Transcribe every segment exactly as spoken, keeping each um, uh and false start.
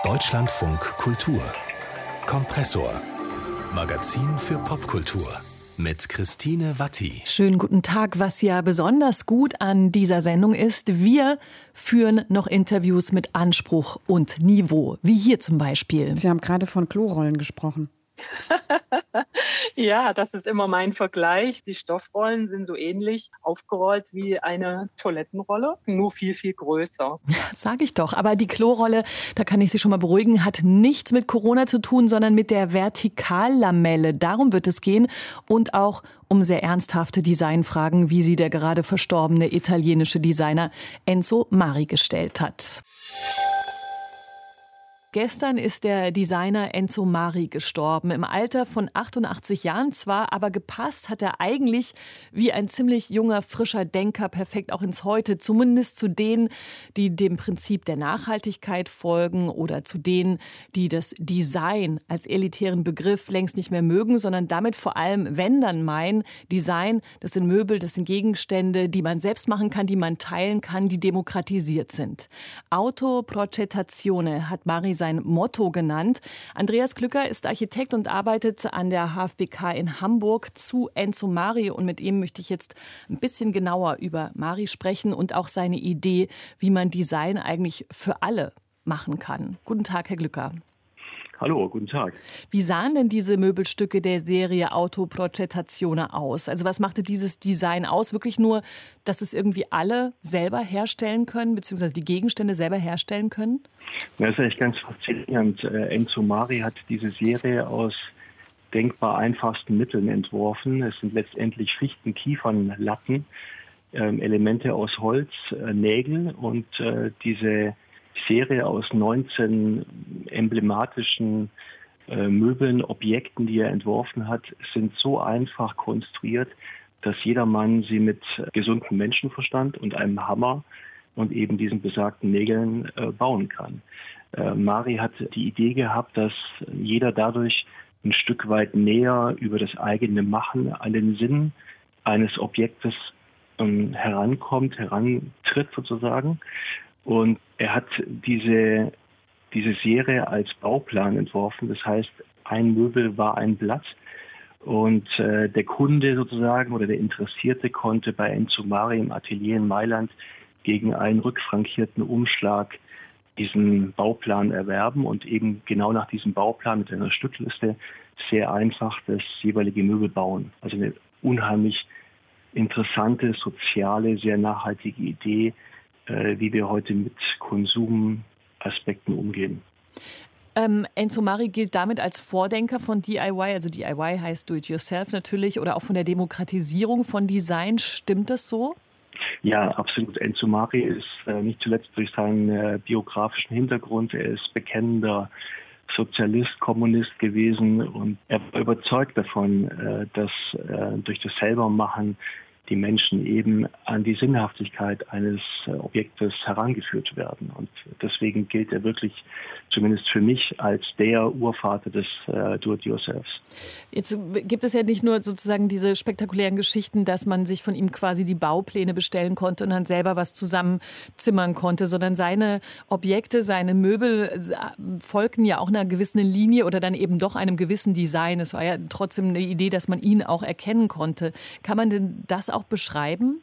Deutschlandfunk Kultur Kompressor. Magazin für Popkultur mit Christine Watti. Schönen guten Tag. Was ja besonders gut an dieser Sendung ist, wir führen noch Interviews mit Anspruch und Niveau, wie hier zum Beispiel. Sie haben gerade von Klorollen gesprochen. Ja, das ist immer mein Vergleich. Die Stoffrollen sind so ähnlich aufgerollt wie eine Toilettenrolle, nur viel, viel größer. Sag ich doch. Aber die Klorolle, da kann ich Sie schon mal beruhigen, hat nichts mit Corona zu tun, sondern mit der Vertikallamelle. Darum wird es gehen und auch um sehr ernsthafte Designfragen, wie sie der gerade verstorbene italienische Designer Enzo Mari gestellt hat. Gestern ist der Designer Enzo Mari gestorben, im Alter von achtundachtzig Jahren zwar, aber gepasst hat er eigentlich wie ein ziemlich junger, frischer Denker perfekt auch ins Heute, zumindest zu denen, die dem Prinzip der Nachhaltigkeit folgen oder zu denen, die das Design als elitären Begriff längst nicht mehr mögen, sondern damit vor allem, wenn dann meinen, Design, das sind Möbel, das sind Gegenstände, die man selbst machen kann, die man teilen kann, die demokratisiert sind. Autoprogettazione hat Mari sein Motto genannt. Andreas Glücker ist Architekt und arbeitet an der H F B K in Hamburg zu Enzo Mari. Und mit ihm möchte ich jetzt ein bisschen genauer über Mari sprechen und auch seine Idee, wie man Design eigentlich für alle machen kann. Guten Tag, Herr Glücker. Hallo, guten Tag. Wie sahen denn diese Möbelstücke der Serie Autoprogettazione aus? Also was machte dieses Design aus? Wirklich nur, dass es irgendwie alle selber herstellen können, beziehungsweise die Gegenstände selber herstellen können? Das ist eigentlich ganz faszinierend. Enzo Mari hat diese Serie aus denkbar einfachsten Mitteln entworfen. Es sind letztendlich Fichten, Kiefern, Latten, Elemente aus Holz, Nägel und diese Serie aus neunzehn emblematischen äh, Möbeln, Objekten, die er entworfen hat, sind so einfach konstruiert, dass jedermann sie mit gesundem Menschenverstand und einem Hammer und eben diesen besagten Nägeln äh, bauen kann. Äh, Mari hat die Idee gehabt, dass jeder dadurch ein Stück weit näher über das eigene Machen an den Sinn eines Objektes ähm, herankommt, herantritt sozusagen. Und er hat diese, diese Serie als Bauplan entworfen. Das heißt, ein Möbel war ein Blatt. Und äh, der Kunde sozusagen oder der Interessierte konnte bei Enzo Mari im Atelier in Mailand gegen einen rückfrankierten Umschlag diesen Bauplan erwerben und eben genau nach diesem Bauplan mit einer Stückliste sehr einfach das jeweilige Möbel bauen. Also eine unheimlich interessante, soziale, sehr nachhaltige Idee, wie wir heute mit Konsumaspekten umgehen. Ähm, Enzo Mari gilt damit als Vordenker von D I Y, also D I Y heißt Do-it-yourself natürlich, oder auch von der Demokratisierung von Design. Stimmt das so? Ja, absolut. Enzo Mari ist äh, nicht zuletzt durch seinen äh, biografischen Hintergrund, er ist bekennender Sozialist, Kommunist gewesen und er war überzeugt davon, äh, dass äh, durch das Selbermachen die Menschen eben an die Sinnhaftigkeit eines Objektes herangeführt werden. Und deswegen gilt er wirklich, zumindest für mich, als der Urvater des äh, Do-it-yourselfs. Jetzt gibt es ja nicht nur sozusagen diese spektakulären Geschichten, dass man sich von ihm quasi die Baupläne bestellen konnte und dann selber was zusammenzimmern konnte, sondern seine Objekte, seine Möbel folgten ja auch einer gewissen Linie oder dann eben doch einem gewissen Design. Es war ja trotzdem eine Idee, dass man ihn auch erkennen konnte. Kann man denn das auch beschreiben?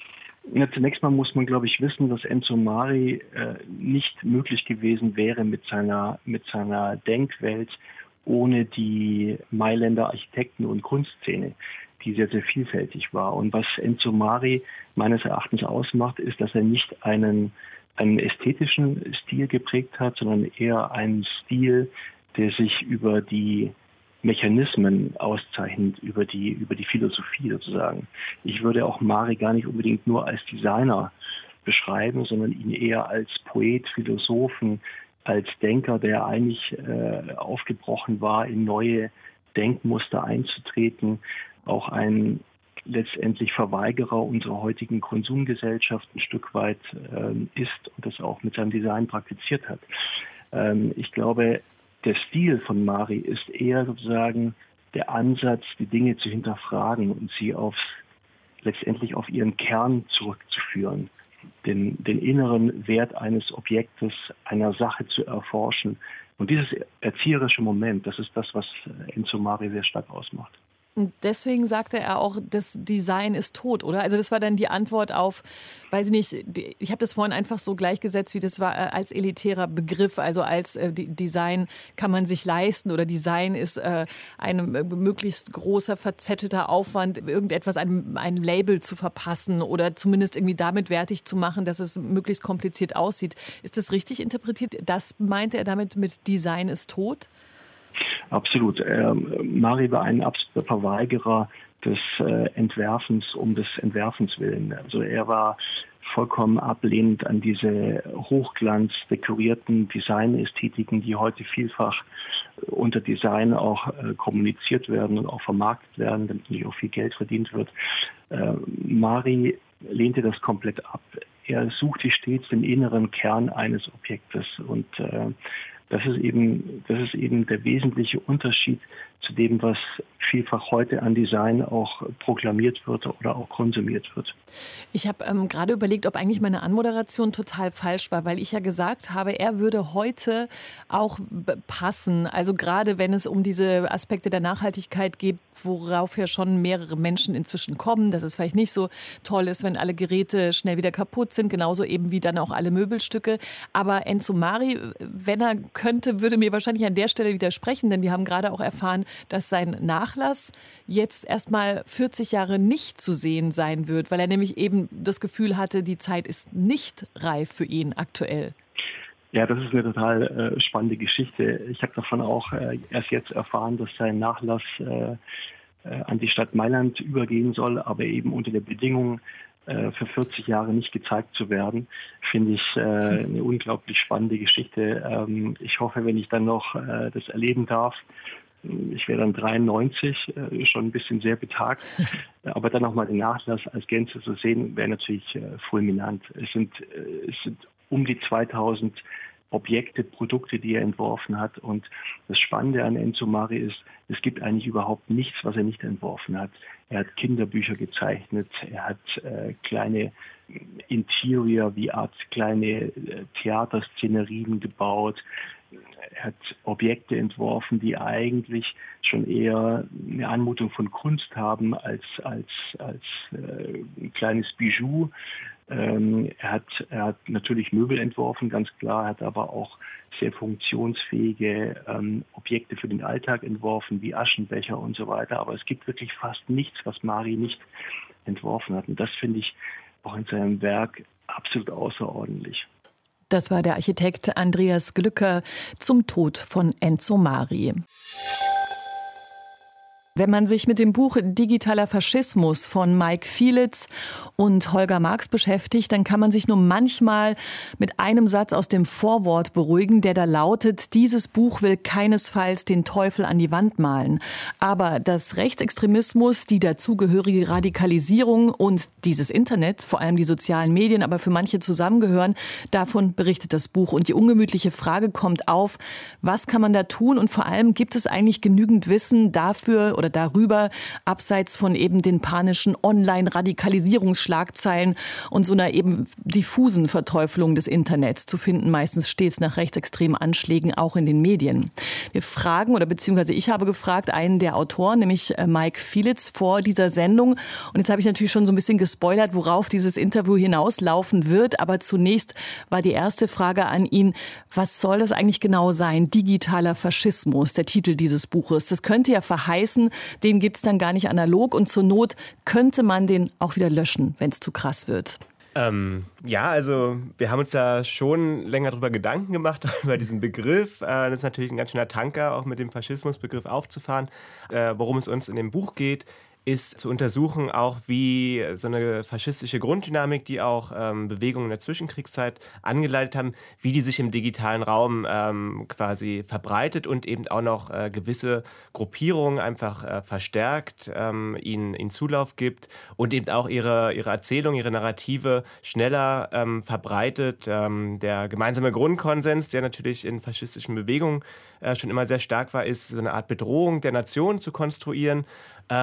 Ja, zunächst mal muss man, glaube ich, wissen, dass Enzo Mari äh, nicht möglich gewesen wäre mit seiner, mit seiner Denkwelt ohne die Mailänder Architekten- und Kunstszene, die sehr, sehr vielfältig war. Und was Enzo Mari meines Erachtens ausmacht, ist, dass er nicht einen, einen ästhetischen Stil geprägt hat, sondern eher einen Stil, der sich über die Mechanismen auszeichnet, über die, über die Philosophie sozusagen. Ich würde auch Mari gar nicht unbedingt nur als Designer beschreiben, sondern ihn eher als Poet, Philosophen, als Denker, der eigentlich äh, aufgebrochen war, in neue Denkmuster einzutreten, auch ein letztendlich Verweigerer unserer heutigen Konsumgesellschaft ein Stück weit äh, ist und das auch mit seinem Design praktiziert hat. Ähm, ich glaube, der Stil von Mari ist eher sozusagen der Ansatz, die Dinge zu hinterfragen und sie aufs, letztendlich auf ihren Kern zurückzuführen. den, den inneren Wert eines Objektes, einer Sache zu erforschen. Und dieses erzieherische Moment, das ist das, was Enzo Mari sehr stark ausmacht. Und deswegen sagte er auch, das Design ist tot, oder? Also das war dann die Antwort auf, weiß ich nicht, ich habe das vorhin einfach so gleichgesetzt, wie das war äh, als elitärer Begriff, also als äh, Design kann man sich leisten oder Design ist äh, ein äh, möglichst großer, verzettelter Aufwand, irgendetwas einem ein Label zu verpassen oder zumindest irgendwie damit wertig zu machen, dass es möglichst kompliziert aussieht. Ist das richtig interpretiert? Das meinte er damit mit Design ist tot? Absolut. Ähm, Mari war ein absoluter Verweigerer des äh, Entwerfens um des Entwerfens willen. Also er war vollkommen ablehnend an diese hochglanz dekorierten Designästhetiken, die heute vielfach unter Design auch äh, kommuniziert werden und auch vermarktet werden, damit natürlich auch viel Geld verdient wird. Äh, Mari lehnte das komplett ab. Er suchte stets den inneren Kern eines Objektes und äh, Das ist eben, das ist eben der wesentliche Unterschied zu dem, was vielfach heute an Design auch proklamiert wird oder auch konsumiert wird. Ich habe ähm, gerade überlegt, ob eigentlich meine Anmoderation total falsch war, weil ich ja gesagt habe, er würde heute auch passen. Also gerade wenn es um diese Aspekte der Nachhaltigkeit geht, worauf ja schon mehrere Menschen inzwischen kommen, dass es vielleicht nicht so toll ist, wenn alle Geräte schnell wieder kaputt sind, genauso eben wie dann auch alle Möbelstücke. Aber Enzo Mari, wenn er könnte, würde mir wahrscheinlich an der Stelle widersprechen, denn wir haben gerade auch erfahren, dass sein Nachlass jetzt erstmal vierzig Jahre nicht zu sehen sein wird, weil er nämlich eben das Gefühl hatte, die Zeit ist nicht reif für ihn aktuell. Ja, das ist eine total äh, spannende Geschichte. Ich habe davon auch äh, erst jetzt erfahren, dass sein Nachlass äh, äh, an die Stadt Mailand übergehen soll, aber eben unter der Bedingung, äh, für vierzig Jahre nicht gezeigt zu werden. Finde ich äh, eine unglaublich spannende Geschichte. Ähm, ich hoffe, wenn ich dann noch äh, das erleben darf, ich wäre dann dreiundneunzig, äh, schon ein bisschen sehr betagt, aber dann nochmal den Nachlass als Gänze zu sehen, wäre natürlich äh, fulminant. Es sind, äh, es sind um die zweitausend Objekte, Produkte, die er entworfen hat. Und das Spannende an Enzo Mari ist, es gibt eigentlich überhaupt nichts, was er nicht entworfen hat. Er hat Kinderbücher gezeichnet, er hat äh, kleine Interior, wie Art kleine äh, Theaterszenerien gebaut. Er hat Objekte entworfen, die eigentlich schon eher eine Anmutung von Kunst haben als, als, als äh, ein kleines Bijou. Ähm, er, hat, er hat natürlich Möbel entworfen, ganz klar, hat aber auch sehr funktionsfähige ähm, Objekte für den Alltag entworfen, wie Aschenbecher und so weiter. Aber es gibt wirklich fast nichts, was Mari nicht entworfen hat. Und das finde ich auch in seinem Werk absolut außerordentlich. Das war der Architekt Andreas Glücker zum Tod von Enzo Mari. Wenn man sich mit dem Buch Digitaler Faschismus von Mike Fielitz und Holger Marx beschäftigt, dann kann man sich nur manchmal mit einem Satz aus dem Vorwort beruhigen, der da lautet: Dieses Buch will keinesfalls den Teufel an die Wand malen. Aber dass Rechtsextremismus, die dazugehörige Radikalisierung und dieses Internet, vor allem die sozialen Medien, aber für manche zusammengehören, davon berichtet das Buch. Und die ungemütliche Frage kommt auf: Was kann man da tun? Und vor allem, gibt es eigentlich genügend Wissen dafür oder darüber, abseits von eben den panischen Online-Radikalisierungsschlagzeilen und so einer eben diffusen Verteufelung des Internets zu finden, meistens stets nach rechtsextremen Anschlägen, auch in den Medien. Wir fragen, oder beziehungsweise ich habe gefragt, einen der Autoren, nämlich Mike Fielitz, vor dieser Sendung. Und jetzt habe ich natürlich schon so ein bisschen gespoilert, worauf dieses Interview hinauslaufen wird. Aber zunächst war die erste Frage an ihn: Was soll das eigentlich genau sein? Digitaler Faschismus, der Titel dieses Buches. Das könnte ja verheißen, den gibt es dann gar nicht analog und zur Not könnte man den auch wieder löschen, wenn es zu krass wird. Ähm, ja, also wir haben uns da schon länger drüber Gedanken gemacht, über diesen Begriff. Äh, das ist natürlich ein ganz schöner Tanker, auch mit dem Faschismusbegriff aufzufahren. Äh, worum es uns in dem Buch geht, ist zu untersuchen, auch wie so eine faschistische Grunddynamik, die auch ähm, Bewegungen in der Zwischenkriegszeit angeleitet haben, wie die sich im digitalen Raum ähm, quasi verbreitet und eben auch noch äh, gewisse Gruppierungen einfach äh, verstärkt, ähm, ihnen, ihnen Zulauf gibt und eben auch ihre, ihre Erzählung, ihre Narrative schneller ähm, verbreitet. Ähm, der gemeinsame Grundkonsens, der natürlich in faschistischen Bewegungen äh, schon immer sehr stark war, ist so eine Art Bedrohung der Nation zu konstruieren. Ähm, und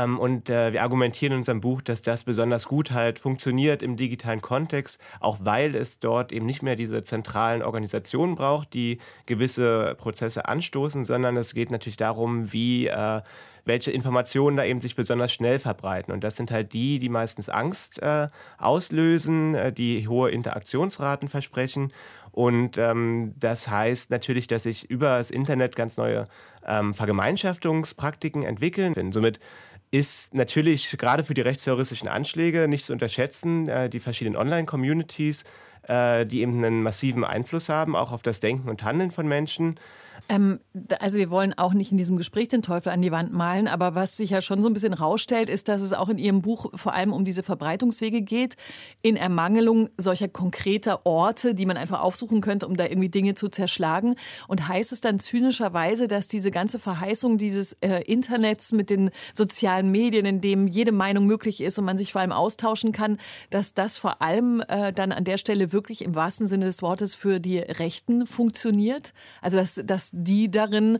Und äh, wir argumentieren in unserem Buch, dass das besonders gut halt funktioniert im digitalen Kontext, auch weil es dort eben nicht mehr diese zentralen Organisationen braucht, die gewisse Prozesse anstoßen, sondern es geht natürlich darum, wie äh, welche Informationen da eben sich besonders schnell verbreiten. Und das sind halt die, die meistens Angst äh, auslösen, äh, die hohe Interaktionsraten versprechen. Und ähm, das heißt natürlich, dass sich über das Internet ganz neue ähm, Vergemeinschaftungspraktiken entwickeln. Denn somit ist natürlich gerade für die rechtsterroristischen Anschläge nicht zu unterschätzen, äh, die verschiedenen Online-Communities, äh, die eben einen massiven Einfluss haben, auch auf das Denken und Handeln von Menschen. Ähm, also wir wollen auch nicht in diesem Gespräch den Teufel an die Wand malen, aber was sich ja schon so ein bisschen rausstellt, ist, dass es auch in Ihrem Buch vor allem um diese Verbreitungswege geht, in Ermangelung solcher konkreter Orte, die man einfach aufsuchen könnte, um da irgendwie Dinge zu zerschlagen. Und heißt es dann zynischerweise, dass diese ganze Verheißung dieses äh, Internets mit den sozialen Medien, in dem jede Meinung möglich ist und man sich vor allem austauschen kann, dass das vor allem äh, dann an der Stelle wirklich im wahrsten Sinne des Wortes für die Rechten funktioniert? Also dass, dass die darin,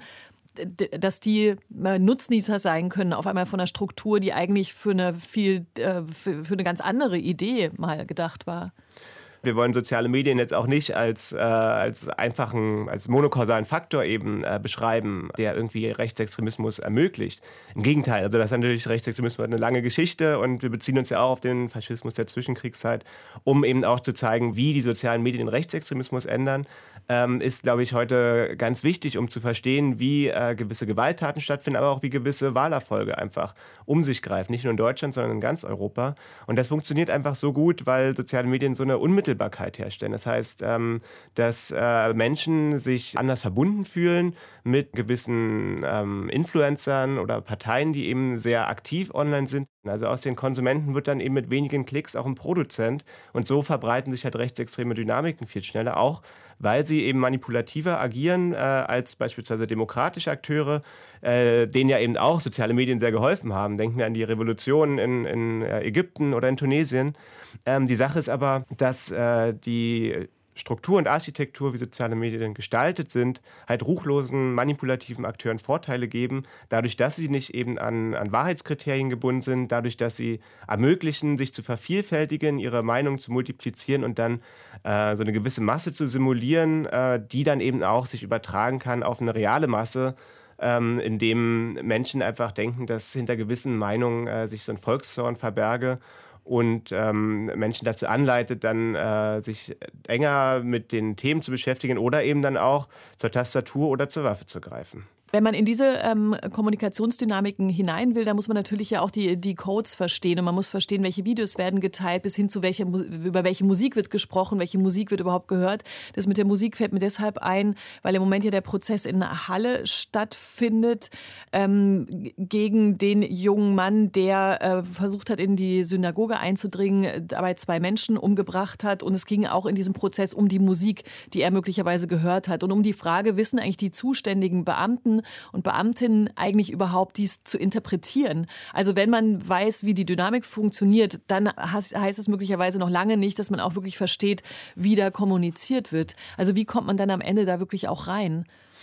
dass die Nutznießer sein können, auf einmal von einer Struktur, die eigentlich für eine viel, für, für eine ganz andere Idee mal gedacht war. Wir wollen soziale Medien jetzt auch nicht als, äh, als einfachen, als monokausalen Faktor eben äh, beschreiben, der irgendwie Rechtsextremismus ermöglicht. Im Gegenteil, also das ist natürlich, Rechtsextremismus hat eine lange Geschichte und wir beziehen uns ja auch auf den Faschismus der Zwischenkriegszeit, um eben auch zu zeigen, wie die sozialen Medien den Rechtsextremismus ändern, ähm, ist, glaube ich, heute ganz wichtig, um zu verstehen, wie äh, gewisse Gewalttaten stattfinden, aber auch wie gewisse Wahlerfolge einfach um sich greifen. Nicht nur in Deutschland, sondern in ganz Europa. Und das funktioniert einfach so gut, weil soziale Medien so eine unmittelbare herstellen. Das heißt, ähm, dass äh, Menschen sich anders verbunden fühlen mit gewissen ähm, Influencern oder Parteien, die eben sehr aktiv online sind. Also aus den Konsumenten wird dann eben mit wenigen Klicks auch ein Produzent und so verbreiten sich halt rechtsextreme Dynamiken viel schneller, auch weil sie eben manipulativer agieren äh, als beispielsweise demokratische Akteure, äh, denen ja eben auch soziale Medien sehr geholfen haben. Denken wir an die Revolutionen in, in äh, Ägypten oder in Tunesien. Ähm, die Sache ist aber, dass äh, die Struktur und Architektur, wie soziale Medien gestaltet sind, halt ruchlosen, manipulativen Akteuren Vorteile geben, dadurch, dass sie nicht eben an, an Wahrheitskriterien gebunden sind, dadurch, dass sie ermöglichen, sich zu vervielfältigen, ihre Meinung zu multiplizieren und dann äh, so eine gewisse Masse zu simulieren, äh, die dann eben auch sich übertragen kann auf eine reale Masse, ähm, in dem Menschen einfach denken, dass hinter gewissen Meinungen äh, sich so ein Volkszorn verberge und ähm, Menschen dazu anleitet, dann äh, sich enger mit den Themen zu beschäftigen oder eben dann auch zur Tastatur oder zur Waffe zu greifen. Wenn man in diese ähm, Kommunikationsdynamiken hinein will, dann muss man natürlich ja auch die, die Codes verstehen und man muss verstehen, welche Videos werden geteilt, bis hin zu welcher, über welche Musik wird gesprochen, welche Musik wird überhaupt gehört. Das mit der Musik fällt mir deshalb ein, weil im Moment ja der Prozess in Halle stattfindet ähm, gegen den jungen Mann, der äh, versucht hat, in die Synagoge einzudringen, dabei zwei Menschen umgebracht hat und es ging auch in diesem Prozess um die Musik, die er möglicherweise gehört hat und um die Frage, wissen eigentlich die zuständigen Beamten und Beamtinnen eigentlich überhaupt dies zu interpretieren? Also wenn man weiß, wie die Dynamik funktioniert, dann heißt es möglicherweise noch lange nicht, dass man auch wirklich versteht, wie da kommuniziert wird. Also wie kommt man dann am Ende da wirklich auch rein?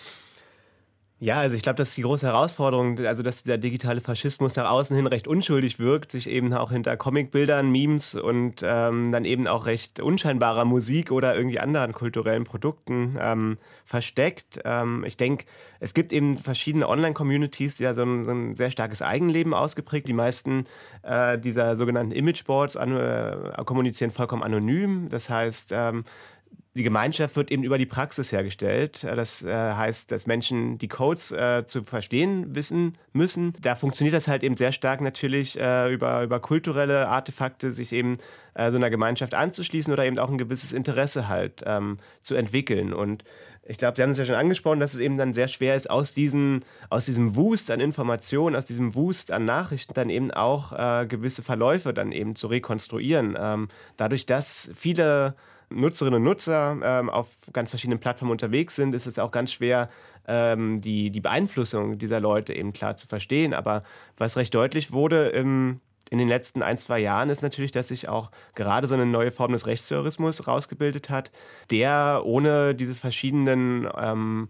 Ja, also ich glaube, das ist die große Herausforderung, also dass dieser digitale Faschismus nach außen hin recht unschuldig wirkt, sich eben auch hinter Comicbildern, Memes und ähm, dann eben auch recht unscheinbarer Musik oder irgendwie anderen kulturellen Produkten ähm, versteckt. Ähm, ich denke, es gibt eben verschiedene Online-Communities, die da so ein, so ein sehr starkes Eigenleben ausgeprägt. Die meisten äh, dieser sogenannten Imageboards an, äh, kommunizieren vollkommen anonym. Das heißt, ähm, die Gemeinschaft wird eben über die Praxis hergestellt. Das äh, heißt, dass Menschen die Codes äh, zu verstehen wissen müssen. Da funktioniert das halt eben sehr stark natürlich äh, über, über kulturelle Artefakte, sich eben äh, so einer Gemeinschaft anzuschließen oder eben auch ein gewisses Interesse halt ähm, zu entwickeln. Und ich glaube, Sie haben es ja schon angesprochen, dass es eben dann sehr schwer ist, aus, diesen, aus diesem Wust an Informationen, aus diesem Wust an Nachrichten dann eben auch äh, gewisse Verläufe dann eben zu rekonstruieren. Ähm, dadurch, dass viele Nutzerinnen und Nutzer ähm, auf ganz verschiedenen Plattformen unterwegs sind, ist es auch ganz schwer, ähm, die, die Beeinflussung dieser Leute eben klar zu verstehen. Aber was recht deutlich wurde im, in den letzten ein, zwei Jahren, ist natürlich, dass sich auch gerade so eine neue Form des Rechtsterrorismus rausgebildet hat, der ohne diese verschiedenen ähm,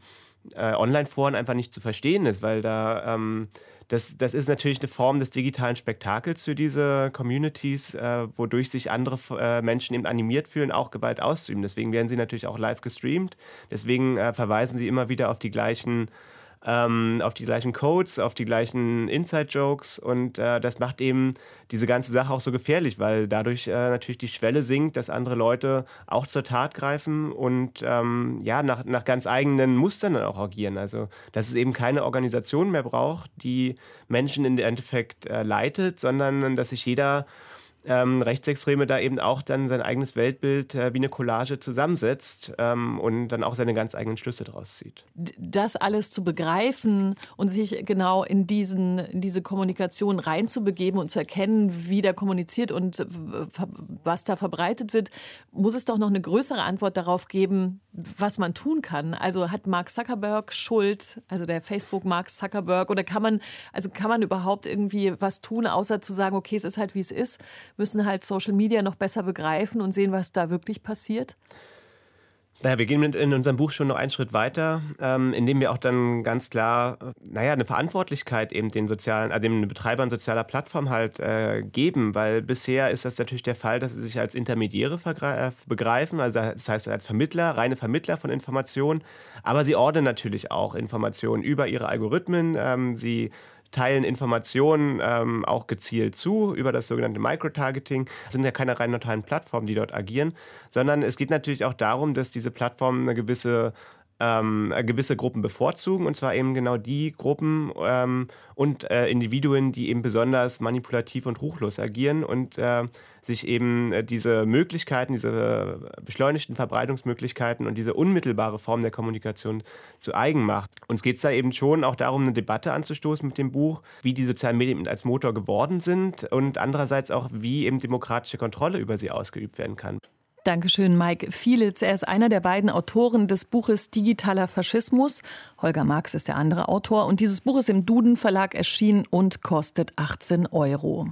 äh, Online-Foren einfach nicht zu verstehen ist, weil da ähm, das, das ist natürlich eine Form des digitalen Spektakels für diese Communities, äh, wodurch sich andere äh, Menschen eben animiert fühlen, auch Gewalt auszuüben. Deswegen werden sie natürlich auch live gestreamt. Deswegen äh, verweisen sie immer wieder auf die gleichen ähm, auf die gleichen Codes, auf die gleichen Inside-Jokes und äh, das macht eben diese ganze Sache auch so gefährlich, weil dadurch äh, natürlich die Schwelle sinkt, dass andere Leute auch zur Tat greifen und ähm, ja, nach, nach ganz eigenen Mustern dann auch agieren. Also, dass es eben keine Organisation mehr braucht, die Menschen im Endeffekt äh, leitet, sondern dass sich jeder Ähm, Rechtsextreme da eben auch dann sein eigenes Weltbild äh, wie eine Collage zusammensetzt ähm, und dann auch seine ganz eigenen Schlüsse daraus zieht. Das alles zu begreifen und sich genau in, diesen, in diese Kommunikation reinzubegeben und zu erkennen, wie da kommuniziert und was da verbreitet wird, muss es doch noch eine größere Antwort darauf geben, was man tun kann. Also hat Mark Zuckerberg Schuld, also der Facebook Mark Zuckerberg, oder kann man, also kann man überhaupt irgendwie was tun, außer zu sagen, okay, es ist halt wie es ist, müssen halt Social Media noch besser begreifen und sehen, was da wirklich passiert? Naja, wir gehen in unserem Buch schon noch einen Schritt weiter, ähm, indem wir auch dann ganz klar, naja, eine Verantwortlichkeit eben den sozialen, äh, den Betreibern sozialer Plattformen halt äh, geben, weil bisher ist das natürlich der Fall, dass sie sich als Intermediäre vergre- äh, begreifen, also das heißt als Vermittler, reine Vermittler von Informationen, aber sie ordnen natürlich auch Informationen über ihre Algorithmen, ähm, sie teilen Informationen ähm, auch gezielt zu über das sogenannte Microtargeting. Es sind ja keine rein neutralen Plattformen, die dort agieren, sondern es geht natürlich auch darum, dass diese Plattformen eine gewisse Ähm, gewisse Gruppen bevorzugen, und zwar eben genau die Gruppen ähm, und äh, Individuen, die eben besonders manipulativ und ruchlos agieren und äh, sich eben äh, diese Möglichkeiten, diese beschleunigten Verbreitungsmöglichkeiten und diese unmittelbare Form der Kommunikation zu eigen macht. Uns geht es da eben schon auch darum, eine Debatte anzustoßen mit dem Buch, wie die sozialen Medien als Motor geworden sind und andererseits auch, wie eben demokratische Kontrolle über sie ausgeübt werden kann. Dankeschön, Mike Fielitz. Er ist einer der beiden Autoren des Buches Digitaler Faschismus. Holger Marx ist der andere Autor. Und dieses Buch ist im Duden Verlag erschienen und kostet achtzehn Euro.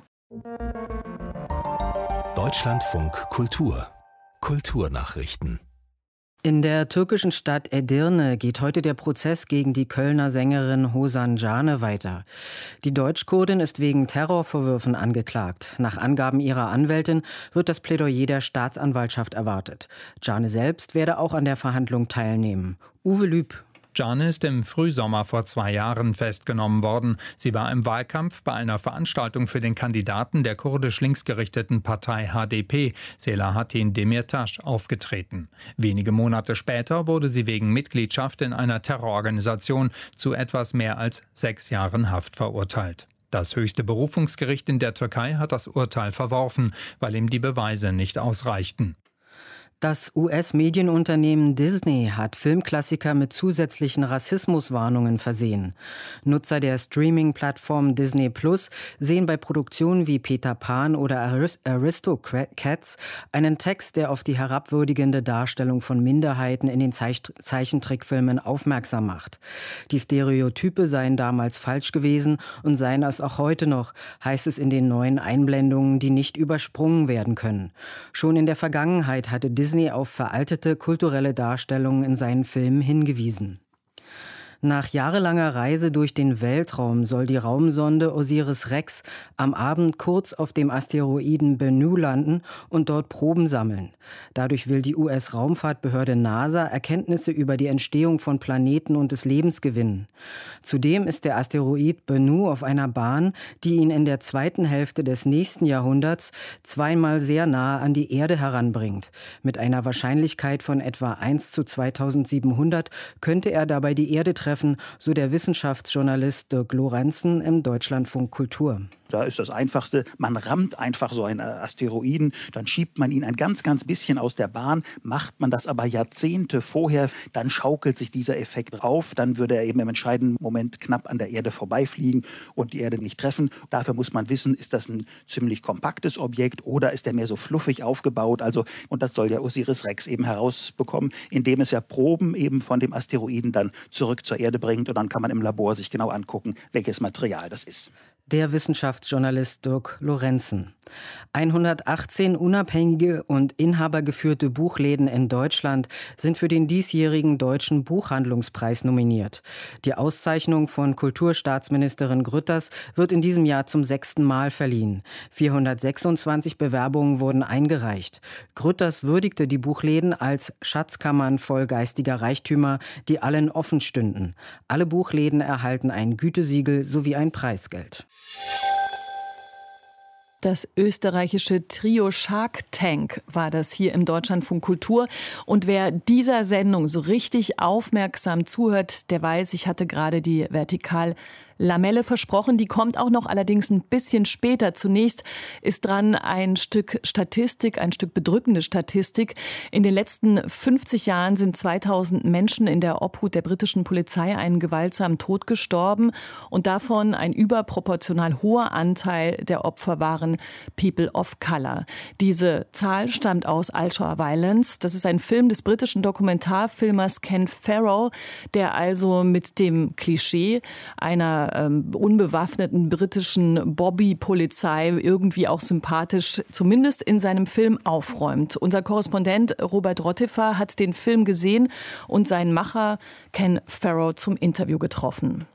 Deutschlandfunk Kultur. Kulturnachrichten. In der türkischen Stadt Edirne geht heute der Prozess gegen die Kölner Sängerin Hosan Cane weiter. Die Deutschkurdin ist wegen Terrorvorwürfen angeklagt. Nach Angaben ihrer Anwältin wird das Plädoyer der Staatsanwaltschaft erwartet. Cane selbst werde auch an der Verhandlung teilnehmen. Uwe Lüb. Cane ist im Frühsommer vor zwei Jahren festgenommen worden. Sie war im Wahlkampf bei einer Veranstaltung für den Kandidaten der kurdisch linksgerichteten Partei H D P, Selahattin Demirtas, aufgetreten. Wenige Monate später wurde sie wegen Mitgliedschaft in einer Terrororganisation zu etwas mehr als sechs Jahren Haft verurteilt. Das höchste Berufungsgericht in der Türkei hat das Urteil verworfen, weil ihm die Beweise nicht ausreichten. Das U S-Medienunternehmen Disney hat Filmklassiker mit zusätzlichen Rassismuswarnungen versehen. Nutzer der Streaming-Plattform Disney Plus sehen bei Produktionen wie Peter Pan oder Aristocats einen Text, der auf die herabwürdigende Darstellung von Minderheiten in den Zeichentrickfilmen aufmerksam macht. Die Stereotype seien damals falsch gewesen und seien es auch heute noch, heißt es in den neuen Einblendungen, die nicht übersprungen werden können. Schon in der Vergangenheit hatte Disney auf veraltete kulturelle Darstellungen in seinen Filmen hingewiesen. Nach jahrelanger Reise durch den Weltraum soll die Raumsonde Osiris-Rex am Abend kurz auf dem Asteroiden Bennu landen und dort Proben sammeln. Dadurch will die U S-Raumfahrtbehörde NASA Erkenntnisse über die Entstehung von Planeten und des Lebens gewinnen. Zudem ist der Asteroid Bennu auf einer Bahn, die ihn in der zweiten Hälfte des nächsten Jahrhunderts zweimal sehr nahe an die Erde heranbringt. Mit einer Wahrscheinlichkeit von etwa eins zu zweitausendsiebenhundert könnte er dabei die Erde treffen, so der Wissenschaftsjournalist Dirk Lorenzen im Deutschlandfunk Kultur. Da ist das Einfachste, man rammt einfach so einen Asteroiden, dann schiebt man ihn ein ganz, ganz bisschen aus der Bahn. Macht man das aber Jahrzehnte vorher, dann schaukelt sich dieser Effekt auf. Dann würde er eben im entscheidenden Moment knapp an der Erde vorbeifliegen und die Erde nicht treffen. Dafür muss man wissen, ist das ein ziemlich kompaktes Objekt oder ist er mehr so fluffig aufgebaut? Also, und das soll ja Osiris-Rex eben herausbekommen, indem es ja Proben eben von dem Asteroiden dann zurück zur Erde bringt. Und dann kann man im Labor sich genau angucken, welches Material das ist. Der Wissenschaftsjournalist Dirk Lorenzen. hundertachtzehn unabhängige und inhabergeführte Buchläden in Deutschland sind für den diesjährigen Deutschen Buchhandlungspreis nominiert. Die Auszeichnung von Kulturstaatsministerin Grütters wird in diesem Jahr zum sechsten Mal verliehen. vierhundertsechsundzwanzig Bewerbungen wurden eingereicht. Grütters würdigte die Buchläden als Schatzkammern voll geistiger Reichtümer, die allen offen stünden. Alle Buchläden erhalten ein Gütesiegel sowie ein Preisgeld. Das österreichische Trio Shark Tank war das hier im Deutschlandfunk Kultur. Und wer dieser Sendung so richtig aufmerksam zuhört, der weiß, ich hatte gerade die Vertikal Lamelle versprochen, die kommt auch noch, allerdings ein bisschen später. Zunächst ist dran ein Stück Statistik, ein Stück bedrückende Statistik. In den letzten fünfzig Jahren sind zweitausend Menschen in der Obhut der britischen Polizei einen gewaltsamen Tod gestorben und davon ein überproportional hoher Anteil der Opfer waren People of Color. Diese Zahl stammt aus Ultra Violence. Das ist ein Film des britischen Dokumentarfilmers Ken Farrow, der also mit dem Klischee einer ähm, unbewaffneten britischen Bobby-Polizei irgendwie auch sympathisch, zumindest in seinem Film, aufräumt. Unser Korrespondent Robert Rottefer hat den Film gesehen und seinen Macher Ken Farrow zum Interview getroffen.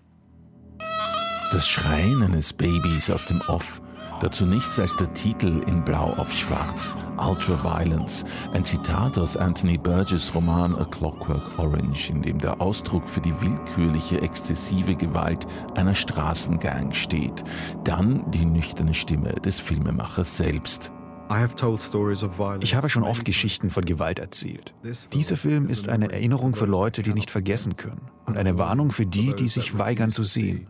Das Schreien eines Babys aus dem Off. Dazu nichts als der Titel in Blau auf Schwarz, Ultra Violence, ein Zitat aus Anthony Burgess' Roman A Clockwork Orange, in dem der Ausdruck für die willkürliche, exzessive Gewalt einer Straßengang steht. Dann die nüchterne Stimme des Filmemachers selbst. Ich habe schon oft Geschichten von Gewalt erzählt. Dieser Film ist eine Erinnerung für Leute, die nicht vergessen können, und eine Warnung für die, die sich weigern zu sehen.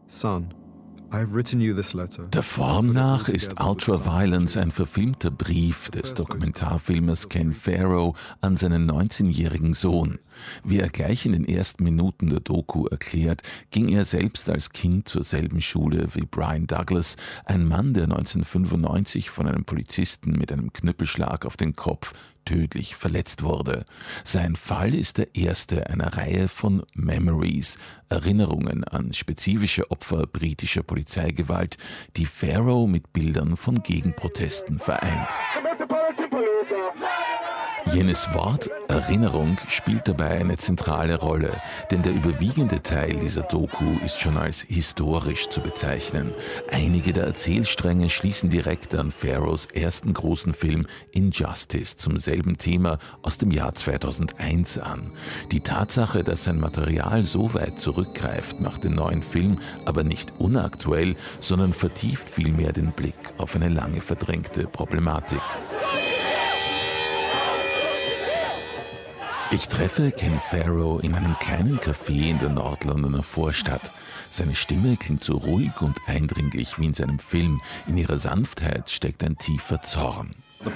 Der Form nach ist Ultra Violence ein verfilmter Brief des Dokumentarfilmers Ken Farrow an seinen neunzehnjährigen Sohn. Wie er gleich in den ersten Minuten der Doku erklärt, ging er selbst als Kind zur selben Schule wie Brian Douglas, ein Mann, der neunzehnhundertfünfundneunzig von einem Polizisten mit einem Knüppelschlag auf den Kopf tödlich verletzt wurde. Sein Fall ist der erste einer Reihe von Memories, Erinnerungen an spezifische Opfer britischer Polizeigewalt, die Farrow mit Bildern von Gegenprotesten vereint. Jenes Wort Erinnerung spielt dabei eine zentrale Rolle, denn der überwiegende Teil dieser Doku ist schon als historisch zu bezeichnen. Einige der Erzählstränge schließen direkt an Farrows ersten großen Film Injustice zum selben Thema aus dem Jahr zweitausendeins an. Die Tatsache, dass sein Material so weit zurückgreift, macht den neuen Film aber nicht unaktuell, sondern vertieft vielmehr den Blick auf eine lange verdrängte Problematik. Ich treffe Ken Farrow in einem kleinen Café in der Nordlondoner Vorstadt. Seine Stimme klingt so ruhig und eindringlich wie in seinem Film. In ihrer Sanftheit steckt ein tiefer Zorn.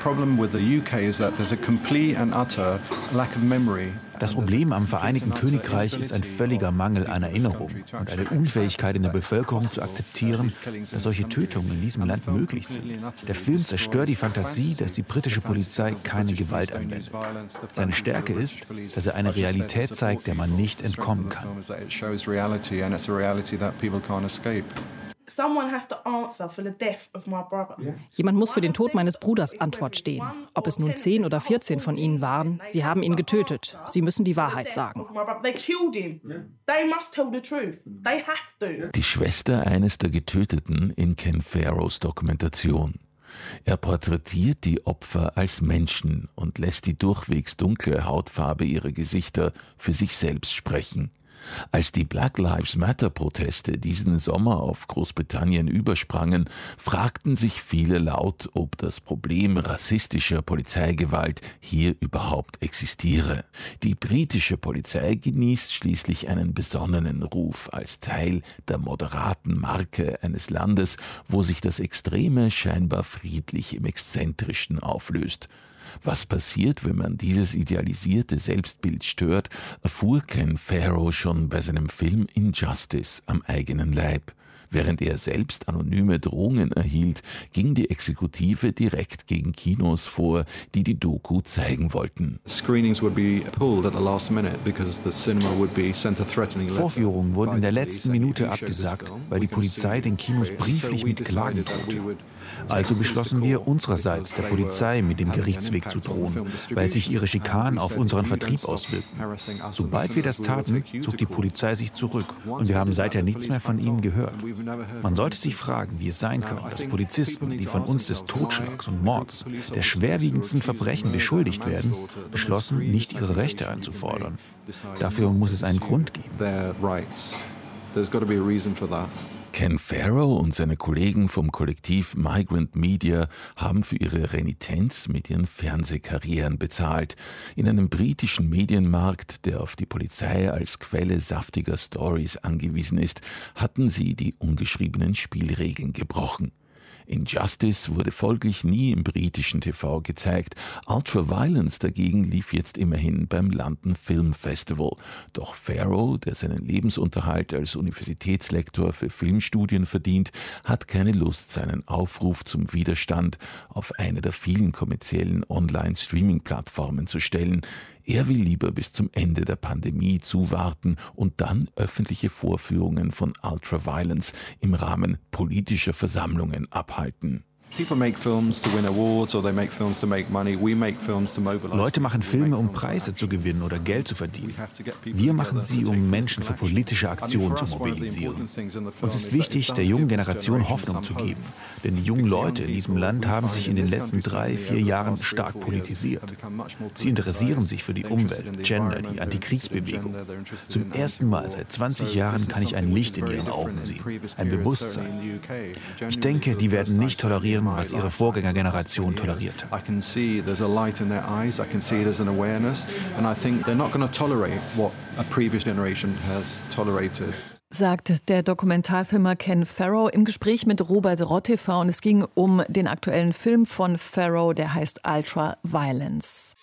Das Problem am Vereinigten Königreich ist ein völliger Mangel an Erinnerung und eine Unfähigkeit in der Bevölkerung zu akzeptieren, dass solche Tötungen in diesem Land möglich sind. Der Film zerstört die Fantasie, dass die britische Polizei keine Gewalt anwendet. Seine Stärke ist, dass er eine Realität zeigt, der man nicht entkommen kann. Jemand muss für den Tod meines Bruders Antwort stehen. Ob es nun zehn oder vierzehn von ihnen waren, sie haben ihn getötet. Sie müssen die Wahrheit sagen. Die Schwester eines der Getöteten in Ken Farrows Dokumentation. Er porträtiert die Opfer als Menschen und lässt die durchwegs dunkle Hautfarbe ihrer Gesichter für sich selbst sprechen. Als die Black Lives Matter-Proteste diesen Sommer auf Großbritannien übersprangen, fragten sich viele laut, ob das Problem rassistischer Polizeigewalt hier überhaupt existiere. Die britische Polizei genießt schließlich einen besonnenen Ruf als Teil der moderaten Marke eines Landes, wo sich das Extreme scheinbar friedlich im Exzentrischen auflöst. Was passiert, wenn man dieses idealisierte Selbstbild stört, erfuhr Ken Farrow schon bei seinem Film Injustice am eigenen Leib. Während er selbst anonyme Drohungen erhielt, ging die Exekutive direkt gegen Kinos vor, die die Doku zeigen wollten. Vorführungen wurden in der letzten Minute abgesagt, weil die Polizei den Kinos brieflich mit Klagen drohte. Also beschlossen wir unsererseits, der Polizei mit dem Gerichtsweg zu drohen, weil sich ihre Schikanen auf unseren Vertrieb auswirken. Sobald wir das taten, zog die Polizei sich zurück und wir haben seither nichts mehr von ihnen gehört. Man sollte sich fragen, wie es sein kann, dass Polizisten, die von uns des Totschlags und Mords, der schwerwiegendsten Verbrechen beschuldigt werden, beschlossen, nicht ihre Rechte einzufordern. Dafür muss es einen Grund geben. Ken Farrow und seine Kollegen vom Kollektiv Migrant Media haben für ihre Renitenz mit ihren Fernsehkarrieren bezahlt. In einem britischen Medienmarkt, der auf die Polizei als Quelle saftiger Stories angewiesen ist, hatten sie die ungeschriebenen Spielregeln gebrochen. Injustice wurde folglich nie im britischen T V gezeigt. Ultraviolence dagegen lief jetzt immerhin beim London Film Festival. Doch Farrow, der seinen Lebensunterhalt als Universitätslektor für Filmstudien verdient, hat keine Lust, seinen Aufruf zum Widerstand auf eine der vielen kommerziellen Online-Streaming-Plattformen zu stellen. Er will lieber bis zum Ende der Pandemie zuwarten und dann öffentliche Vorführungen von Ultraviolence im Rahmen politischer Versammlungen abhalten. Leute machen Filme, um Preise zu gewinnen oder Geld zu verdienen. Wir machen sie, um Menschen für politische Aktionen zu mobilisieren. Uns ist wichtig, der jungen Generation Hoffnung zu geben. Denn die jungen Leute in diesem Land haben sich in den letzten drei, vier Jahren stark politisiert. Sie interessieren sich für die Umwelt, Gender, die Antikriegsbewegung. Zum ersten Mal seit zwanzig Jahren kann ich ein Licht in ihren Augen sehen, ein Bewusstsein. Ich denke, die werden nicht tolerieren, was ihre Vorgängergeneration tolerierte. Sagt der Dokumentarfilmer Ken Farrow im Gespräch mit Robert Rottefer. Und es ging um den aktuellen Film von Farrow, der heißt Ultraviolence.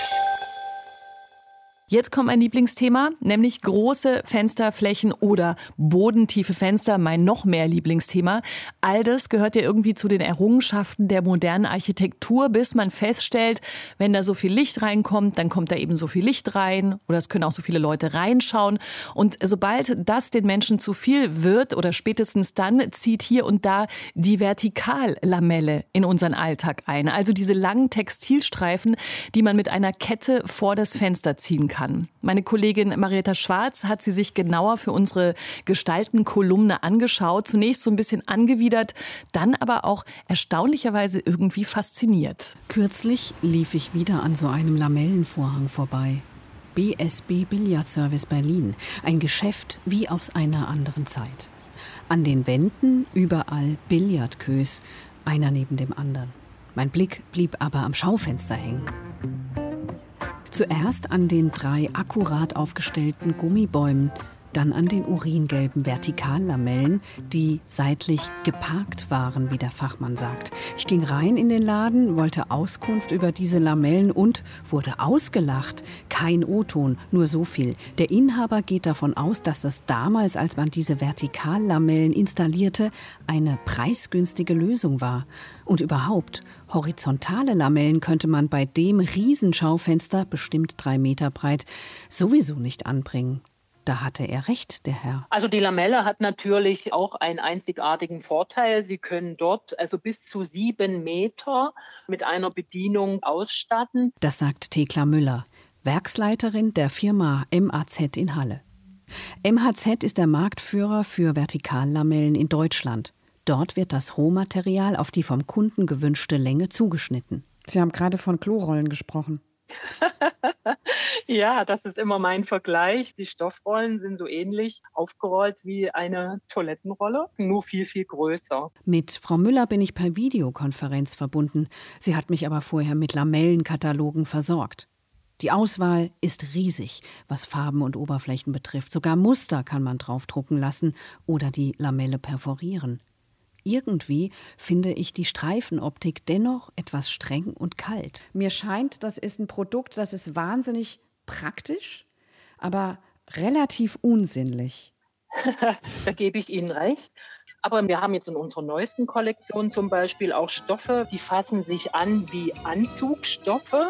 Jetzt kommt mein Lieblingsthema, nämlich große Fensterflächen oder bodentiefe Fenster, mein noch mehr Lieblingsthema. All das gehört ja irgendwie zu den Errungenschaften der modernen Architektur, bis man feststellt, wenn da so viel Licht reinkommt, dann kommt da eben so viel Licht rein oder es können auch so viele Leute reinschauen. Und sobald das den Menschen zu viel wird oder spätestens dann, zieht hier und da die Vertikallamelle in unseren Alltag ein. Also diese langen Textilstreifen, die man mit einer Kette vor das Fenster ziehen kann. Meine Kollegin Marietta Schwarz hat sie sich genauer für unsere Gestaltenkolumne angeschaut. Zunächst so ein bisschen angewidert, dann aber auch erstaunlicherweise irgendwie fasziniert. Kürzlich lief ich wieder an so einem Lamellenvorhang vorbei. B S B Billardservice Berlin. Ein Geschäft wie aus einer anderen Zeit. An den Wänden überall Billardqueues, einer neben dem anderen. Mein Blick blieb aber am Schaufenster hängen. Zuerst an den drei akkurat aufgestellten Gummibäumen, dann an den uringelben Vertikallamellen, die seitlich geparkt waren, wie der Fachmann sagt. Ich ging rein in den Laden, wollte Auskunft über diese Lamellen und wurde ausgelacht. Kein O-Ton, nur so viel. Der Inhaber geht davon aus, dass das damals, als man diese Vertikallamellen installierte, eine preisgünstige Lösung war. Und überhaupt, horizontale Lamellen könnte man bei dem Riesenschaufenster, bestimmt drei Meter breit, sowieso nicht anbringen. Da hatte er recht, der Herr. Also die Lamelle hat natürlich auch einen einzigartigen Vorteil. Sie können dort also bis zu sieben Meter mit einer Bedienung ausstatten. Das sagt Thekla Müller, Werksleiterin der Firma M A Z in Halle. M H Z ist der Marktführer für Vertikallamellen in Deutschland. Dort wird das Rohmaterial auf die vom Kunden gewünschte Länge zugeschnitten. Sie haben gerade von Klorollen gesprochen. Ja, das ist immer mein Vergleich. Die Stoffrollen sind so ähnlich aufgerollt wie eine Toilettenrolle, nur viel, viel größer. Mit Frau Müller bin ich per Videokonferenz verbunden. Sie hat mich aber vorher mit Lamellenkatalogen versorgt. Die Auswahl ist riesig, was Farben und Oberflächen betrifft. Sogar Muster kann man draufdrucken lassen oder die Lamelle perforieren. Irgendwie finde ich die Streifenoptik dennoch etwas streng und kalt. Mir scheint, das ist ein Produkt, das ist wahnsinnig praktisch, aber relativ unsinnlich. Da gebe ich Ihnen recht. Aber wir haben jetzt in unserer neuesten Kollektion zum Beispiel auch Stoffe, die fassen sich an wie Anzugstoffe.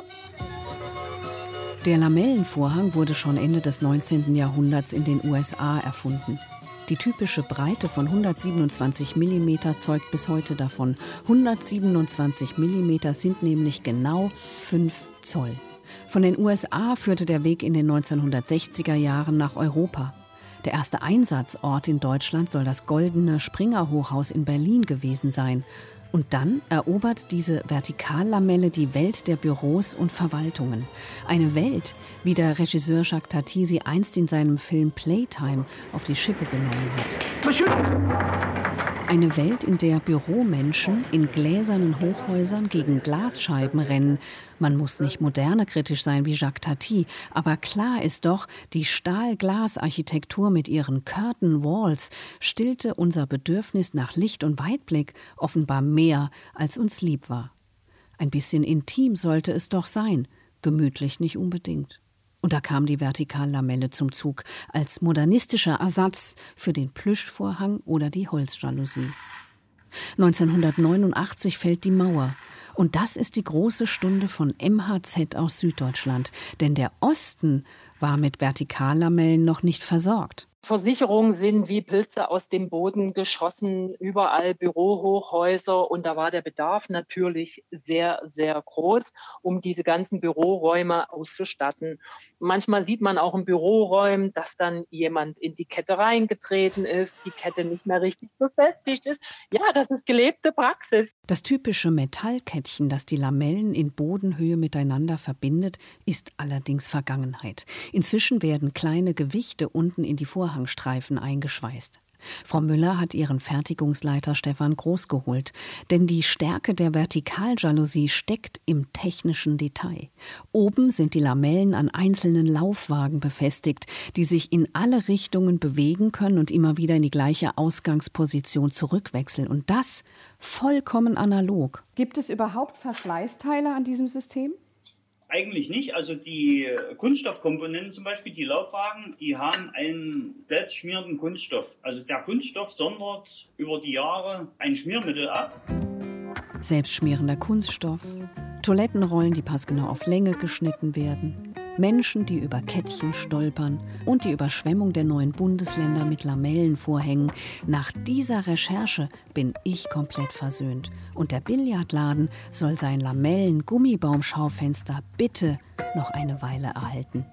Der Lamellenvorhang wurde schon Ende des neunzehnten Jahrhunderts in den U S A erfunden. Die typische Breite von hundertsiebenundzwanzig Millimeter zeugt bis heute davon. hundertsiebenundzwanzig Millimeter sind nämlich genau fünf Zoll. Von den U S A führte der Weg in den neunzehnhundertsechziger Jahren nach Europa. Der erste Einsatzort in Deutschland soll das Goldene Springer-Hochhaus in Berlin gewesen sein. Und dann erobert diese Vertikallamelle die Welt der Büros und Verwaltungen. Eine Welt, wie der Regisseur Jacques Tati sie einst in seinem Film Playtime auf die Schippe genommen hat. Eine Welt, in der Büromenschen in gläsernen Hochhäusern gegen Glasscheiben rennen. Man muss nicht moderne kritisch sein wie Jacques Tati, aber klar ist doch, die Stahl-Glas-Architektur mit ihren Curtain Walls stillte unser Bedürfnis nach Licht und Weitblick offenbar mehr, als uns lieb war. Ein bisschen intim sollte es doch sein, gemütlich nicht unbedingt. Und da kam die Vertikallamelle zum Zug, als modernistischer Ersatz für den Plüschvorhang oder die Holzjalousie. neunzehnhundertneunundachtzig fällt die Mauer. Und das ist die große Stunde von M H Z aus Süddeutschland. Denn der Osten war mit Vertikallamellen noch nicht versorgt. Versicherungen sind wie Pilze aus dem Boden geschossen, überall Bürohochhäuser und da war der Bedarf natürlich sehr, sehr groß, um diese ganzen Büroräume auszustatten. Manchmal sieht man auch in Büroräumen, dass dann jemand in die Kette reingetreten ist, die Kette nicht mehr richtig befestigt ist. Ja, das ist gelebte Praxis. Das typische Metallkettchen, das die Lamellen in Bodenhöhe miteinander verbindet, ist allerdings Vergangenheit. Inzwischen werden kleine Gewichte unten in die Vorhangstreifen eingeschweißt. Frau Müller hat ihren Fertigungsleiter Stefan Groß geholt, denn die Stärke der Vertikaljalousie steckt im technischen Detail. Oben sind die Lamellen an einzelnen Laufwagen befestigt, die sich in alle Richtungen bewegen können und immer wieder in die gleiche Ausgangsposition zurückwechseln. Und das vollkommen analog. Gibt es überhaupt Verschleißteile an diesem System? Eigentlich nicht. Also die Kunststoffkomponenten, zum Beispiel die Laufwagen, die haben einen selbstschmierenden Kunststoff. Also der Kunststoff sondert über die Jahre ein Schmiermittel ab. Selbstschmierender Kunststoff, Toilettenrollen, die passgenau auf Länge geschnitten werden, Menschen, die über Kettchen stolpern und die Überschwemmung der neuen Bundesländer mit Lamellenvorhängen. Nach dieser Recherche bin ich komplett versöhnt. Und der Billardladen soll sein Lamellen-Gummibaumschaufenster bitte noch eine Weile erhalten.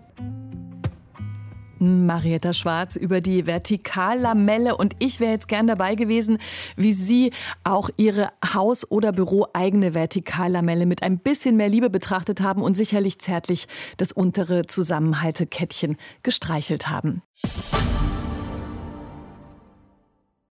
Marietta Schwarz über die Vertikallamelle. Und ich wäre jetzt gern dabei gewesen, wie Sie auch Ihre Haus- oder Büro-eigene Vertikallamelle mit ein bisschen mehr Liebe betrachtet haben und sicherlich zärtlich das untere Zusammenhaltekettchen gestreichelt haben.